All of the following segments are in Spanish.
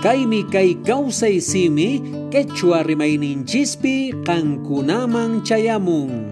Kaymi kay kawsay simi quechua rimayninchispi qankunaman chayamun.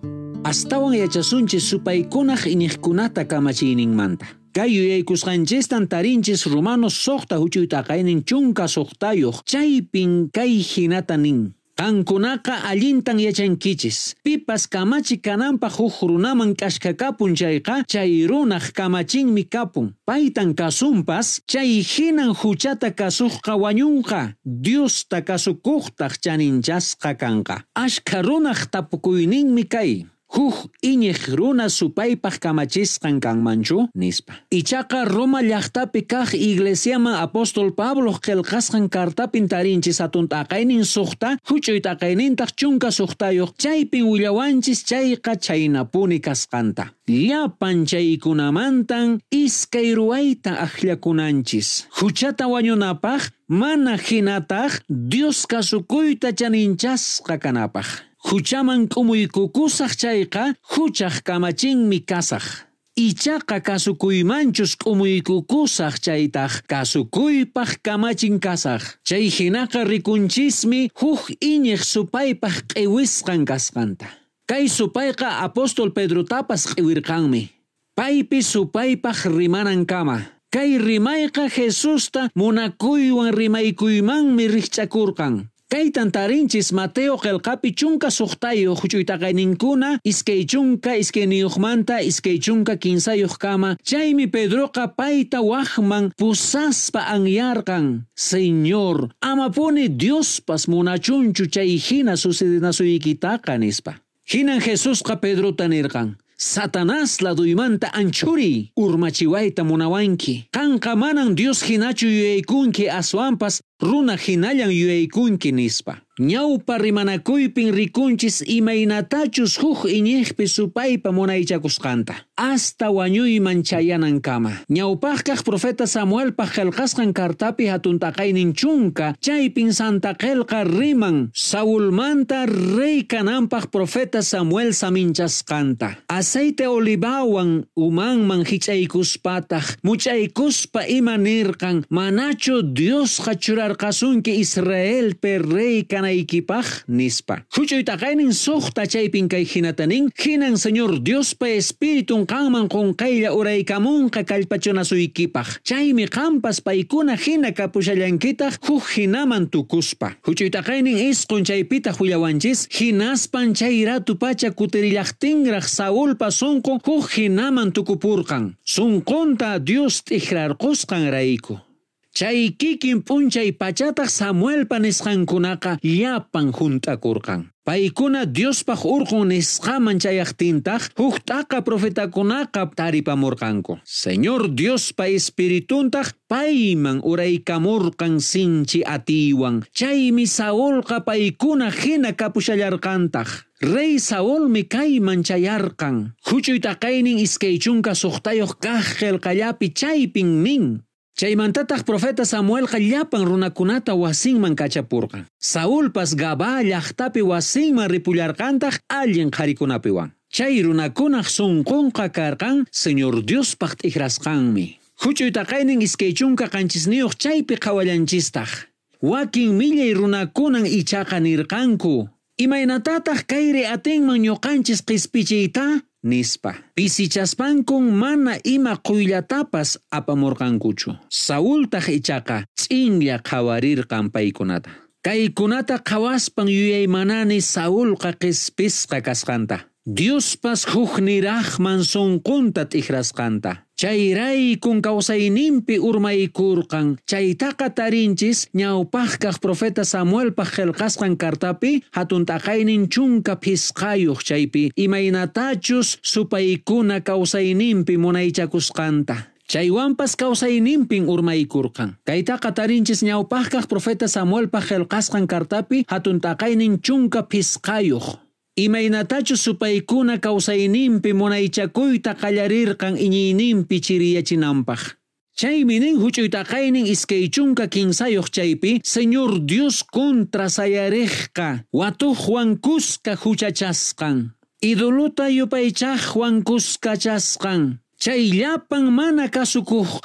Astawan yachasunchis supaykunaq iñiqkunata kamachiyninmanta. Kay yuyaykusqanchistan tarinchis Romanos suqta huchuytaqaynin chunka suqtayuq chaypin kay hinata nin. Qankunaqa allintan yachankichis. Pipas kamachi kananpaq huk runaman kashkakapun chayqa chay runaq kamachinmi kapun. Paytan kasunpas chay hinan huchata kasuqqa wañunqa. Diosta kasukuqtaq chaninchasqa kanqa. Ashka runaq tapukuyninmi kay. Huk iñiq runa supaypaq kamachisqan kanmanchu nispa. Ichaqa Roma llaqtapi kaq iglesiaman apóstol Pablo qillqasqan kartapin tarinchis hatuntaqaynin suqta huch'uytaqaynintaq chunka suqtayuq chaypin willawanchis chayqa chaynapuni kasqanta. Llapan chaykunamantan iskay ruwayta aqllakunanchis. Huchata wañunapaq mana hinataq Dios kasukuyta chaninchasqa kanapaq. Huchaman k'umuykukusaq chayqa huchaq kamachinmi kasaq. Ichaqa kasukuymanchus k'umuykukusaq chaytaq kasukuypaq kamachin kasaq. Chay hinaqa rikunchismi huk iñiq supaypaq q'iwisqan kasqanta. Kay supayqa apóstol Pedrotapas q'iwirqanmi. Paypi supaypaq rimanan kama. Kay rimayqa Jesusta munakuywan rimaykuymanmi riqch'akurqan. Kaytan tarinchis Mateo qillqapi chunka suqtayuq huch'uytaqayninkuna iskay chunka iskay niyuqmanta iskay chunka kinsayuq kama chaymi Pedroqa payta waqman pusaspa anyarqan. Señor, amapuni Diospas munachunchu chay hina sucedinasuykitaqa nispa. Hinan Jesusqa Pedrota nirqan. Satanás laduymanta anchuri urmachiwayta munawanki. Qanqa manan Dios hinachu yuyaykunki aswanpas runa hinallan yuyaykunki nispa. Ñawpa rimanakuypin rikunchis imaynatachus huk iñiqpi supaypa munaychakusqanta. Hasta wañuyman chayanan kama. Ñawpaqkaq profeta Samuelpaq qillqasqan kartapi hatuntaqaynin chunka chaypin Santa qillqa riman Saulmanta rey kananpaq profeta Samuel saminchasqanta. Aceite olivawan umanman hich'aykuspataq much'aykuspa ima nirqan manachu Diosqa churarqasunki Israelpi rey kanaykipaq nispa. Huch'uytaqaynin suqta chaypin kay hinatanin hinan Señor Diospa Espiritun qanman qunqaylla uraykamunqa kallpachunasuykipaq. Chaymi qampas paykuna hina kapushallankitaq huk hinaman tukuspa. Huch'uytaqaynin isqun chaypitaq willawanchis hinaspan chay ratu pacha kutirillaqtinraq Saulpa sunqun huk hinaman tukupurqan. Sunqunta Dios t'ijrarqusqan rayku. Chay kikin punchay pachataq Samuelpa nisqankunaqa llapan junt'akurqan. Paykuna Diospaq urqun nisqaman chayaqtintaq huktaqa profetakunaqa taripamurqanku. Señor Diospa Espirituntaq payman uraykamurqan sinchi atiwan. Chaymi Saulqa paykuna hina kapushallarqantaq. Rey Saulmi kayman chayarqan. Huch'uytaqaynin iskay chunka suqtayuq kaq qillqallapi chaypin nin. Chaymantataq profeta Samuelqa llapan runakunata wasinman kachapurqan. Saulpas Gabaa llaqtapi wasinman ripullarqantaq allin qarikunapiwan. Chay runakunaq sunqunqa karqan Señor Diospaq t'ijrasqanmi. Huch'uytaqaynin iskay chunka qanchisniyuq chaypi qhawallanchistaq. Wakin millay runakunan ichaqa nirqanku. Imaynatataq kayri atinman ñuqanchis qispichiyta nispa. Pisichaspankun mana ima quyllatapas apamurqankuchu. Saultaq ichaqa ch'inlla qhawarirqan paykunata. Kaykunata qhawaspan yuyaymanani Saulqa qispisqa kasqanta. Diospas huk niraqman sunqunta t'ijrasqanta. Chayraykun kawsayninpi urmaykurqan. Chaytaqa tarinchis ñawpaqkaq profeta Samuelpaq qillqasqan kartapi hatuntaqaynin chunka phisqayuq chaypi imaynatachus supaykuna kawsayninpi munaychakusqanta. Chaywanpas kawsayninpin urmaykurqan. Kaytaqa tarinchis ñawpaqkaq profeta Samuelpaq qillqasqan kartapi hatuntaqaynin chunka phisqayuq. Imaynatachus supaykuna kawsayninpi munaychakuyta qallarirqan iñiyninpi chiriyachinanpaq. Chaymi nin huch'uytaqaynin iskay chunka kinsayuq chaypi Señor Dios contra sayariqqa watuqwan kuska huchachasqan. Idoluta yupaychaqwan kuskachasqan. Chay llapan mana kasukuqqa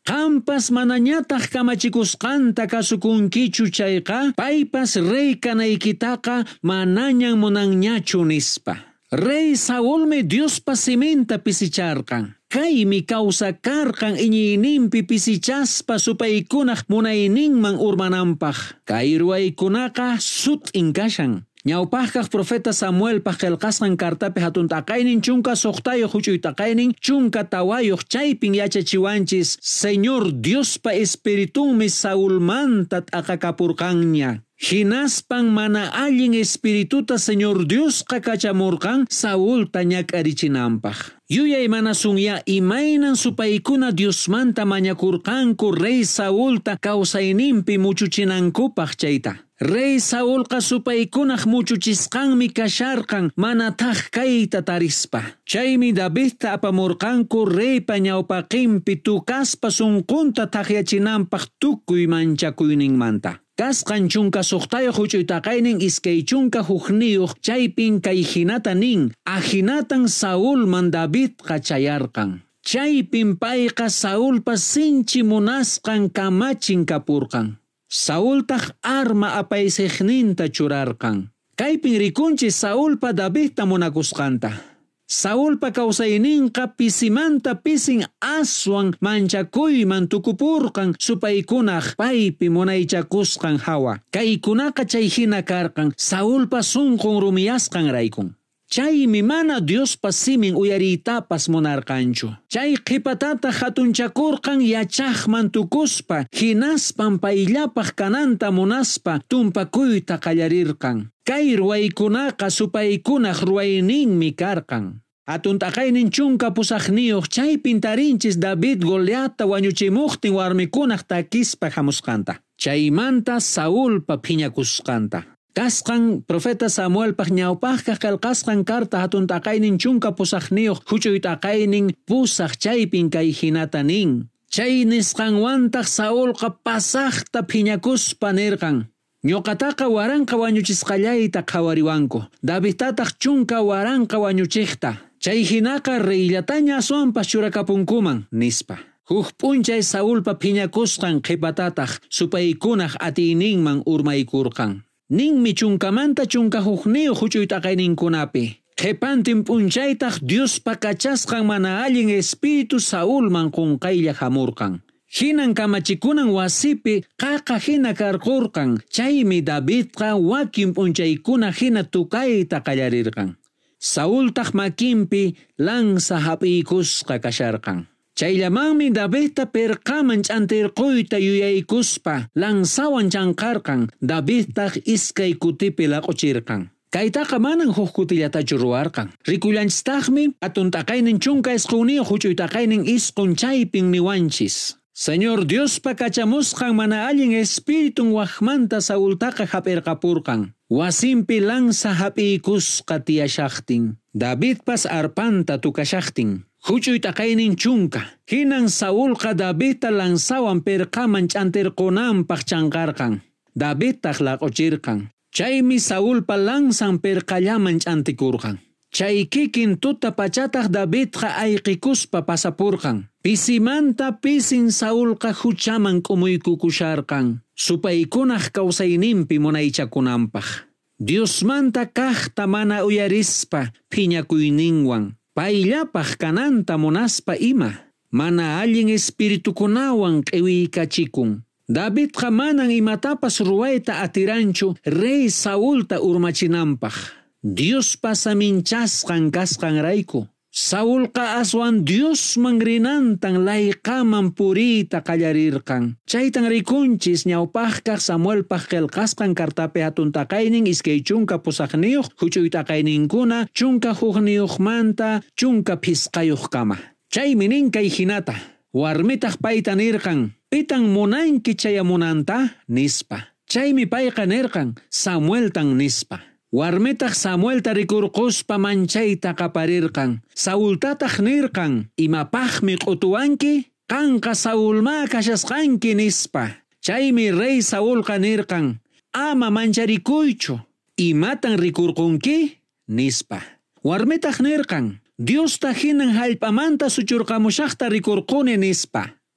Qampas manañataq kamachikusqanta kasukunkichu chayqa, paypas rey kanaykitaqa manañan munanñachu nispa. Rey Saulmi Diospa siminta pisicharqan. Kaymi kawsakarqan iñiyninpi pisichaspa supaykunaq munayninman urmananpaq. Kay ruwaykunaqa sut'in kashan. Ñawpaqkaq profeta Samuelpaq qillqasqan kartapi hatun taqaynin chunka suqtayuq huch'uy taqaynin chunka tawayuq chaypin yachachiwanchis Señor Diospa espiritunmi Saulmanta t'aqakapurqanña. Hinaspan mana allin espirituta Señor Diosqa kachamurqan Saulta ñak'arichinanpaq. Yuyay mana sunya imaynan supaykuna Diosmanta mañakurqanku Rey Saulta kawsayninpi muchuchinankupaq chayta. Rey Saulqa supaykunaq muchuchisqanmi kasharqan manataq kayta tarispa. Chaymi Davidta apamurqanku reypa ñawpaqinpi tukaspa sunqunta taqyachinanpaq tukuy manchakuyninmanta. Kasqan chunka suqtayuq huch'uy taqaynin iskay chunka hukniyuq chaypin kay hinata nin, ahinatan Saulman Davidqa chayarqan. Chaypin payqa Saulpa sinchi munasqan kamachin kapurqan. Saultaq arma apaysiqninta churarqan. Kaypin rikunchis Saulpa Davidta munakusqanta. Saulpa kawsayninqa pisimanta pisin aswan manchakuyman tukupurqan supaykunaq paypi munaychakusqan hawa. Kaykunaqa chay hina karqan Saulpa sunqun rumiyasqan raykun. Chaymi mana Diospa simin uyariytapas munarqanchu. Chay qhipatata hatunchakurqan yachaqman tukuspa, hinaspan payllapaq kananta munaspa tumpakuyta qallarirqan. Kay ruwaykunaqa supaykunaq ruwayninmi karqan. Hatun taqaynin chunka pusaqniyuq chaypin tarinchis David Goliatta wañuchimuqtin warmikunaq takispa hamusqanta. Chaymanta Saulpa phiñakusqanta. Kasqan profeta Samuelpaq ñawpaqqa qillqasqan karta hatun taqaynin chunka pusaqniyuq huch'uy taqaynin pusaq chaypin kay hinata nin. Chay nisqanwantaq Saulqa pasaqta phiñakuspa nirqan. Ñuqataqa waranqa wañuchisqallayta qhawariwanku. Davidtataq chunka waranqa wañuchiqta. Chay hinaqa reylataña aswanpas churakapunkuman nispa. Huk p'unchay Saulpa phiñakusqan qhipatataq supaykunaq atiyninman urmaykurqan. Ninmi chunkamanta chunka hukniyuq huch'uy taqayninkunapi. Qhipantin p'unchaytaq Diospa kachasqan mana allin espiritu Saulman qunqaylla hamurqan. Hinan kamachikunan wasipi qaqa hina karqurqan. Chaymi Davidqa wakin p'unchaykuna hina tukayta qallarirqan. Saultaq makinpi lanza hap'iykusqa kasharqan. Chayllamanmi Davidta perqaman ch'antirquyta yuyaykuspa lanzawan chanqarqan. Davidtaq iskay kutipi laq'uchirqan. Kaytaqa manan huk kutillatachu ruwarqan. Rikullanchistaqmi atun taqaynin chunka isquniyuq huch'uy taqaynin isqun chaypin niwanchis. Señor Diospa kachamusqan mana allin espiritun waqmanta Saultaqa hap'irqapurqan. Wasimpi lanza hap'iykusqa tiyashaqtin. Davidpas arpanta tukashaqtin. Huch'uy taqaynin chunka. Hinan Saulqa Davidta lanzawan perqaman ch'antirqunanpaq chanqarqan. Davidtaq laq'uchirqan. Chaymi Saulpa lanzan perqallaman ch'antikurqan. Chay kikin tuta pachataq Davidqa ayqikuspa pasapurqan. Pisimanta pisin Saulqa huchaman k'umuykukusharqan. Supaykunaq kawsayninpi munaychakunanpaq. Diosmanta kaqta mana uyarispa phiñakuyninwan. Payllapaq kananta munaspa ima. Mana allin espiritukunawan q'iwiykachikun. Davidqa manan imatapas ruwayta atiranchu Rey Saulta urmachinanpaq. Diospa saminchasqan kasqanrayku. Saulqa aswan Diosman rinantan layqaman puriyta qallarirqan. Chaytan rikunchis ñawpaqkaq Samuelpaq qillqasqan kartapi hatun taqaynin iskay chunka pusaqniyuq huch'uy taqayninkuna chunka hukniyuqmanta chunka phisqayuq kama. Chaymi nin kay hinata. Warmitaq payta nirqan. Pitan munanki chayamunanta nispa. Chaymi payqa nirqan Samueltan nispa. Warmitaq Samuelta rikurquspa manchayta qaparirqan. Saultataq nirqan imapaqmi q'utuwanki qanqa Saulma kashasqanki nispa. Chaymi Rey Saulqa nirqan ama mancharikuychu imatan rikurqunki nispa. Warmitaq nirqan Diosta hinan hallp'amanta suchurqamushaqta rikurquni nispa.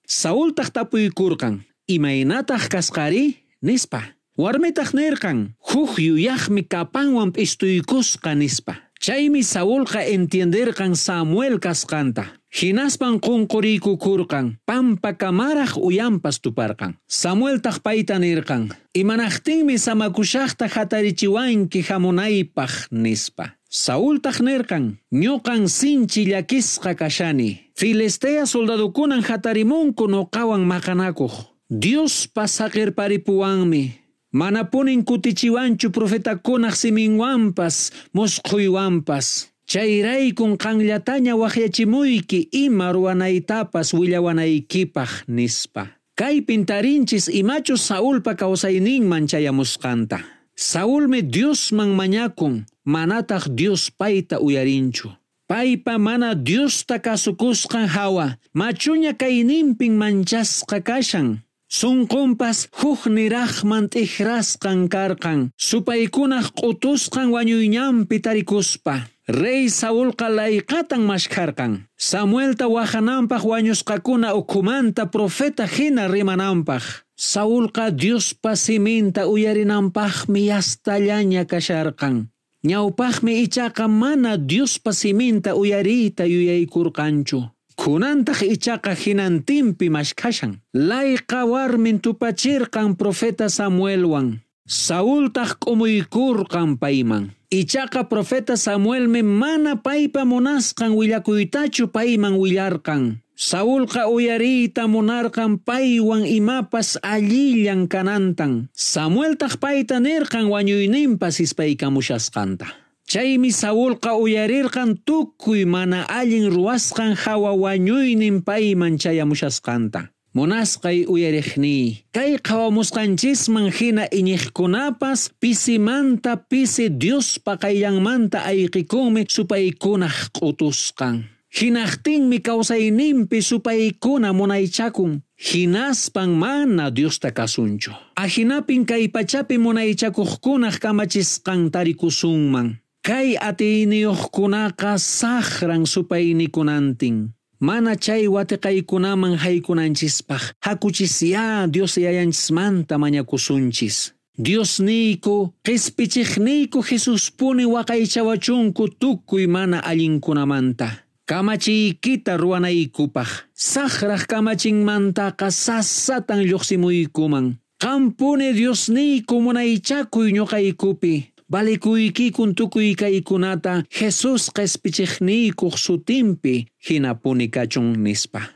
Saultaq tapuykurqan, imaynataq kasqari nispa. Warmitaq nirqan, huk yuyaqmi kapanwan p'istuykusqa nispa. Chaymi Saulqa entienderqan Samuel kasqanta. Hinaspan qunquriykukurqan, pampacamaraq uyampas tuparqan. Samueltaq payta nirqan, imanaqtinmi samakushaqta hatarichiwanki hamunaypaq nispa. Saultaq nirqan, ñuqan sinchi llakisqa kashani. Filistea soldadukunan hatarimunku nuqawan maqanakuq. Diospa saqirparipuwanmi. Mana punin kutichiwanchu profetakunaq siminwanpas, musquywanpas. Chayraykun qanllataña waqyachimuyki ima ruwanaytapas willawanaykipaq nispa. Kaypin tarinchis imachu Saulpa kawsayninman chayamusqanta. Saulmi Diosman mañakun, manataq Dios payta uyarinchu. Paypa mana Diosta kasukusqan hawa, machuña kayninpin manchasqa kashan. Sunqunpas huk niraqman t'iqrasqan karqan, supaykunaq qutusqan wañuyñampi tarikuspa. Rey Saulqa layqatan mashkharqan. Samuelta wajananpaq wañusqakuna ukumanta profeta hina rimananpaq. Saulqa Diospa siminta uyarinanpaqmi yastallaña kasharqan. Ñawpaqmi ichaqa mana Diospa siminta uyariyta yuyaykurqanchu. Kunantaq ichaqa hinantinpi mashkashan. Layqa warmin tupachirqan profeta Samuelwan. Saultaq q'umuykurqan payman. Ichaqa profeta Samuelmi mana paypa munasqan willakuytachu payman willarqan. Saulqa uyariyta munarqan paywan imapas allillan kanantan. Samueltaq payta nirqan wañuyninpas ispaykamushasqanta. Chaymi Saulqa uyarirqan tukuy mana allin ruwasqan hawa wañuynin payman chayamushasqanta. Munasqay uyariqni, kay qawamusqanchisman hina iñiqkunapas pisimanta pisi Diospa qayllanmanta ayqikunmi supaykunaq qutusqan. Hinaqtinmi kawsayninpi supaykuna munaychakun, hinaspan mana Diosta kasunchu. Ahinapin kay pachapi munaychakuqkunaq kamachisqan tarikusunman. Kay atiyniyuqkunaqa saqran supaynikunantin. Mana chay watiqaykunaman haykunanchispaq. Hakuchisya Dios yayanchismanta mañakusunchis. Dios niku, qispichiqniku Jesus puni waqaychawachunku tukuy mana allinkunamanta. Kamachiykita ruwanaykupaq. Saqraq kamachinmantaqa sasatan lluqsimuykuman. Qampuni Dios niku munaychakuy ñuqaykupi. Balikuykikun tukuy kaykunata Jesus qispichiqniykuq sutinpi hinapuni kachun nispa.